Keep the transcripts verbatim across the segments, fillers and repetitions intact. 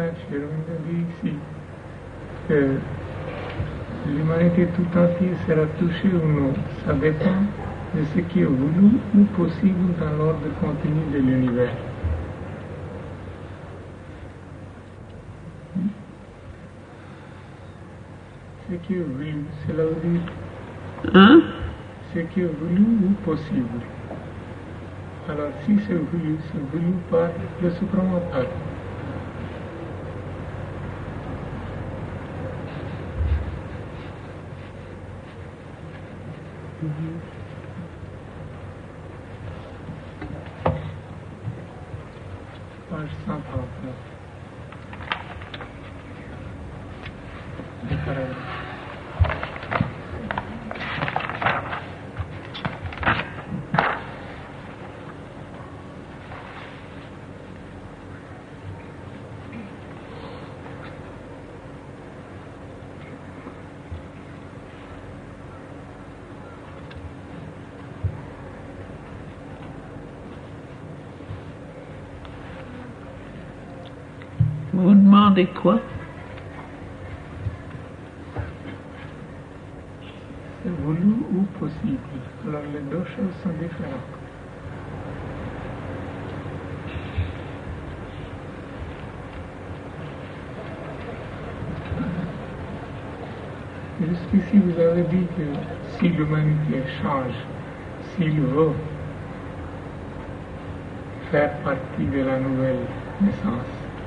Shirvinda dit ici que l'humanité tout entière sera touchée ou non. Ça dépend de ce qui est voulu ou possible dans l'ordre continu de l'univers. Ce qui est voulu, cela veut dire hein? Ce qui est voulu ou possible. Alors si c'est voulu, c'est voulu par le supramental. Page cent trente-neuf. Vous demandez quoi? C'est voulu ou possible. Alors les deux choses sont différentes. Jusqu'ici, vous avez dit que si l'humanité change, s'il veut faire partie de la nouvelle naissance,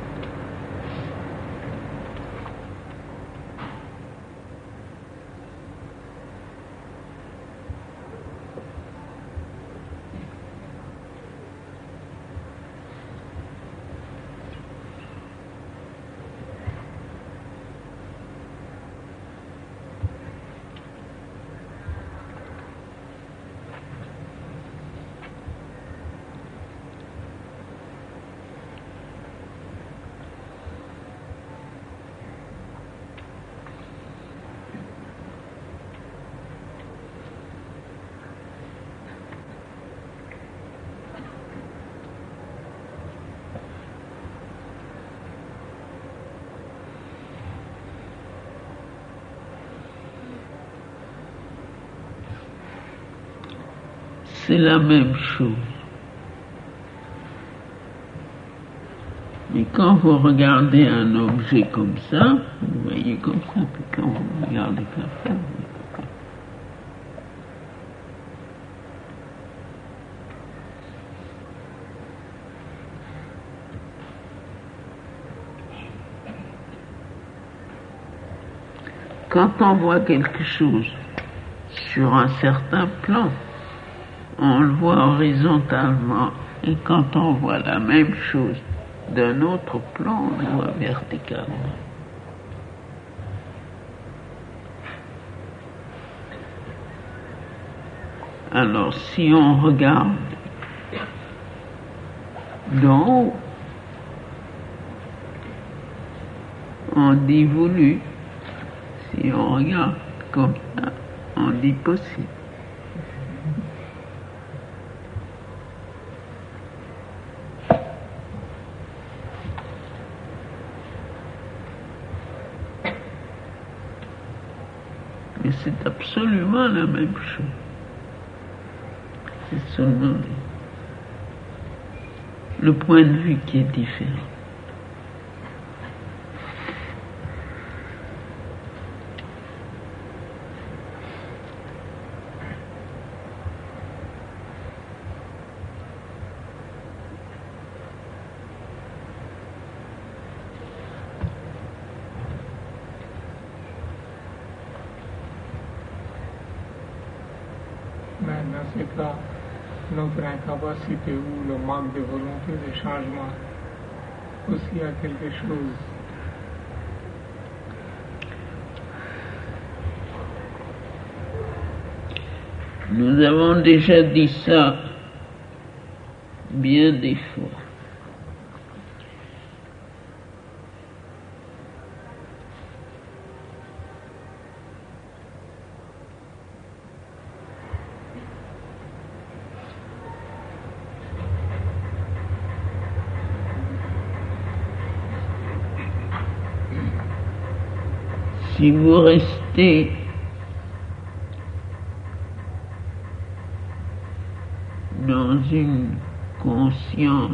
C'est la même chose. Mais quand vous regardez un objet comme ça, vous voyez comme ça, puis quand vous regardez comme ça, vous voyez comme ça. Quand on voit quelque chose sur un certain plan, on le voit horizontalement, et quand on voit la même chose d'un autre plan, on le voit verticalement. Alors, si on regarde d'en haut, on dit voulu. Si on regarde comme ça, on dit possible. Mais c'est absolument la même chose. C'est seulement le point de vue qui est différent. Dans ce cas, notre incapacité ou le manque de volonté de changement aussi a quelque chose. Nous avons déjà dit ça bien des fois. Si vous restez dans une conscience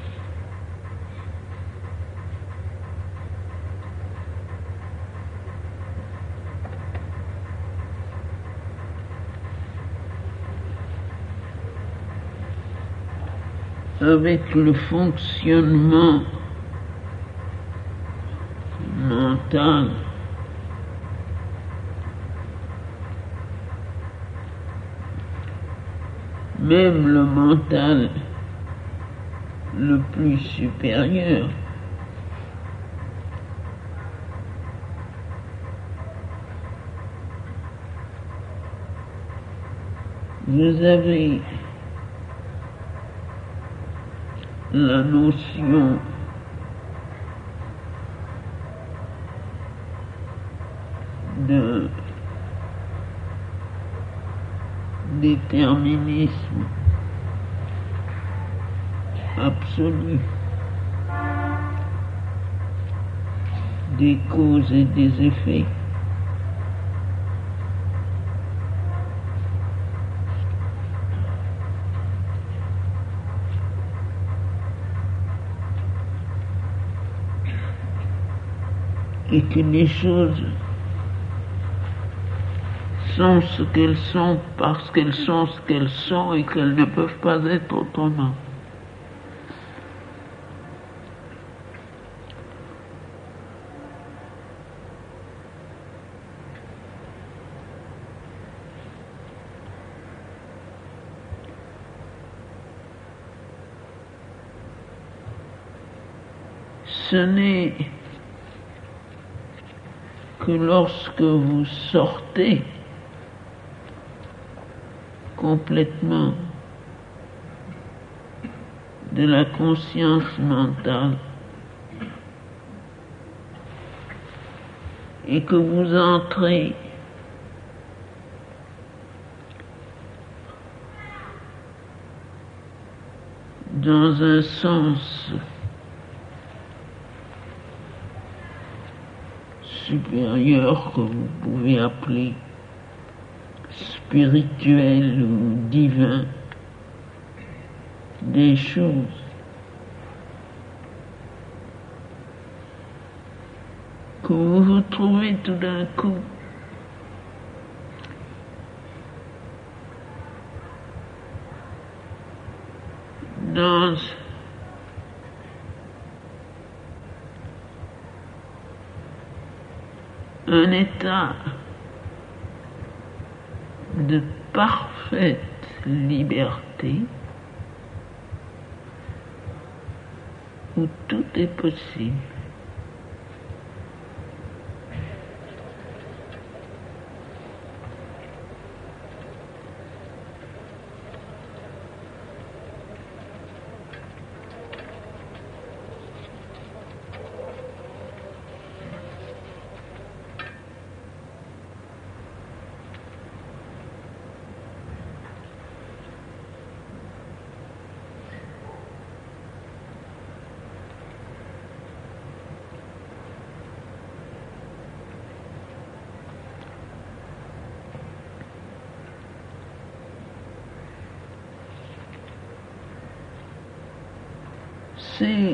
avec le fonctionnement mental, même le mental le plus supérieur, vous avez la notion de déterminisme absolu des causes et des effets. Et que les choses sont ce qu'elles sont parce qu'elles sont ce qu'elles sont et qu'elles ne peuvent pas être autrement. Ce n'est que lorsque vous sortez complètement de la conscience mentale et que vous entrez dans un sens supérieur que vous pouvez appeler spirituel ou divin des choses, que vous vous trouvez tout d'un coup dans un état de parfaite liberté où tout est possible. C'est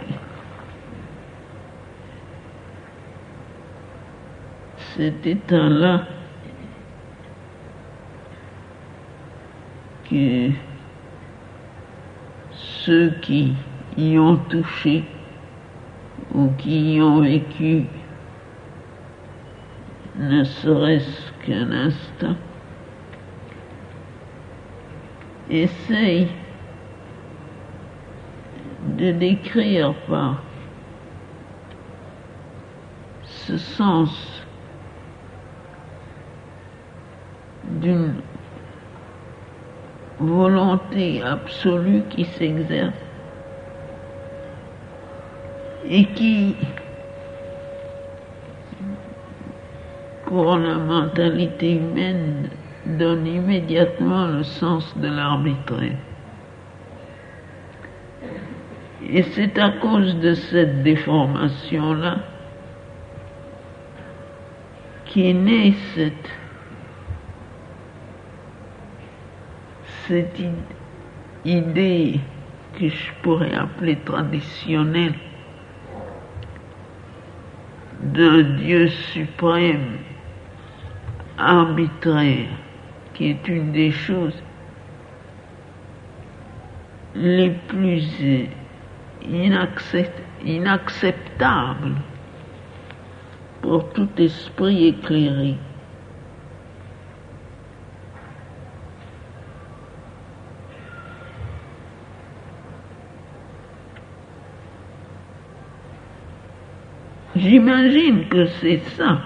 cet état-là que ceux qui y ont touché ou qui y ont vécu ne serait-ce qu'un instant essayent de décrire par ce sens d'une volonté absolue qui s'exerce et qui, pour la mentalité humaine, donne immédiatement le sens de l'arbitraire. Et c'est à cause de cette déformation-là qui est née cette, cette idée que je pourrais appeler traditionnelle d'un Dieu suprême, arbitraire, qui est une des choses les plus inacceptables pour tout esprit éclairé. J'imagine que c'est ça,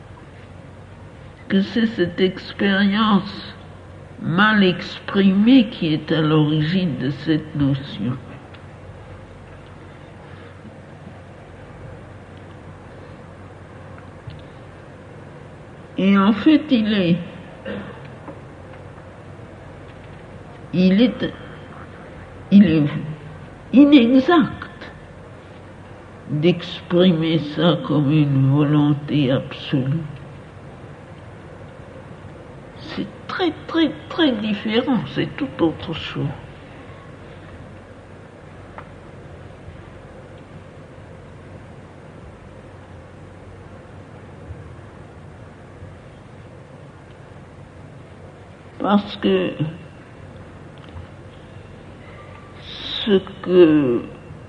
que c'est cette expérience mal exprimée qui est à l'origine de cette notion. Et en fait, il est, il est, il est inexact d'exprimer ça comme une volonté absolue. C'est très, très, très différent, c'est tout autre chose. Parce que ce que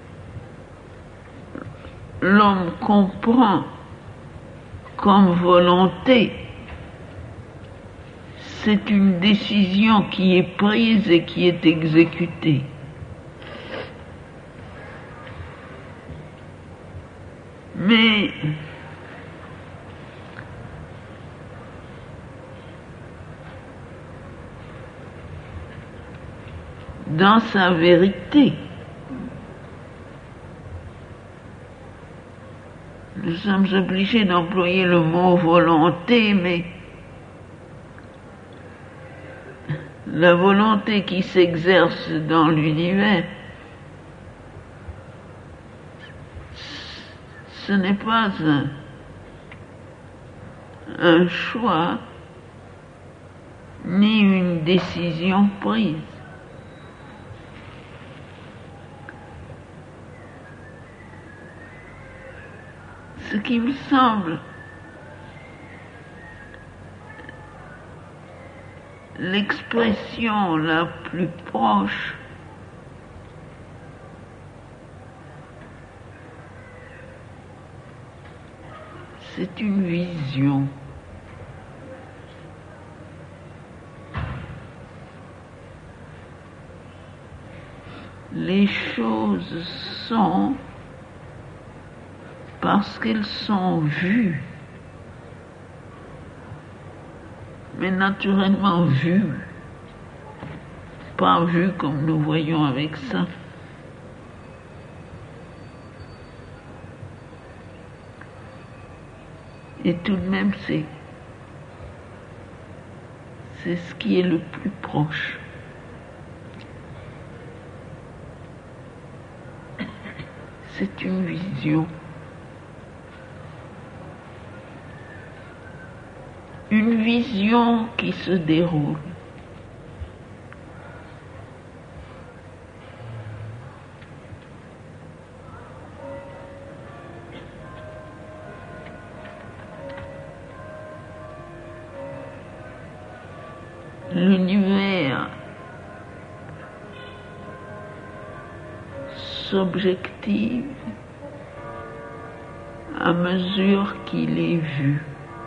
l'homme comprend comme volonté, c'est une décision qui est prise et qui est exécutée. Mais dans sa vérité, nous sommes obligés d'employer le mot volonté, mais la volonté qui s'exerce dans l'univers, ce n'est pas un, un choix ni une décision prise. Ce qui me semble l'expression la plus proche c'est une vision. Les choses sont parce qu'elles sont vues, mais naturellement vues, pas vues comme nous voyons avec ça. Et tout de même, c'est, c'est ce qui est le plus proche. C'est une vision. Une vision qui se déroule. L'univers s'objective à mesure qu'il est vu.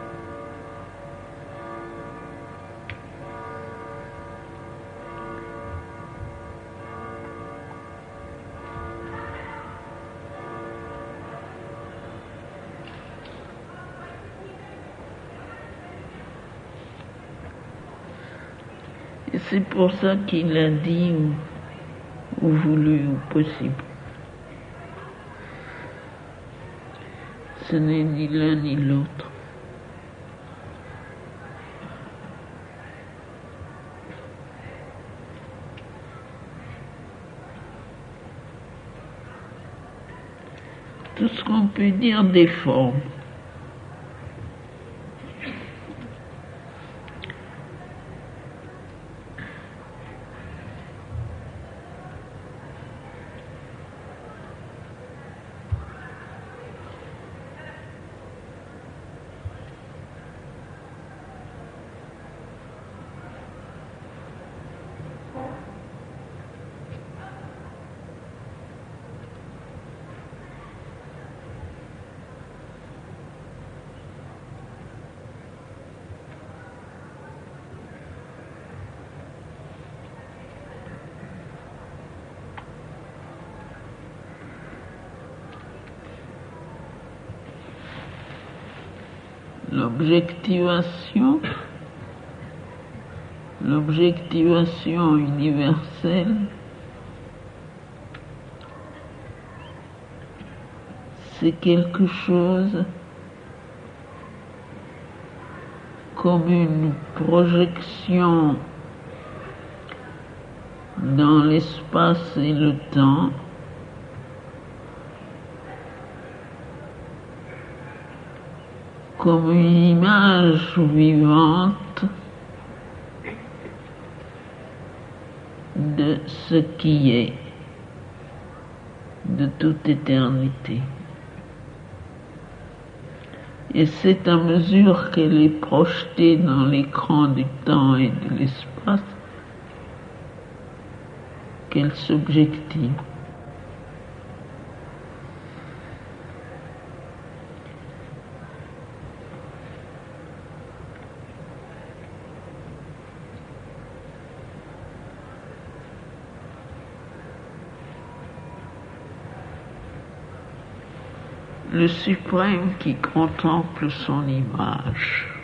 Et c'est pour ça qu'il a dit ou, ou voulu ou possible. Ce n'est ni l'un ni l'autre. Tout ce qu'on peut dire des formes. L'objectivation, l'objectivation universelle, c'est quelque chose comme une projection dans l'espace et le temps comme une image vivante de ce qui est, de toute éternité. Et c'est à mesure qu'elle est projetée dans l'écran du temps et de l'espace qu'elle s'objective. Le suprême qui contemple son image.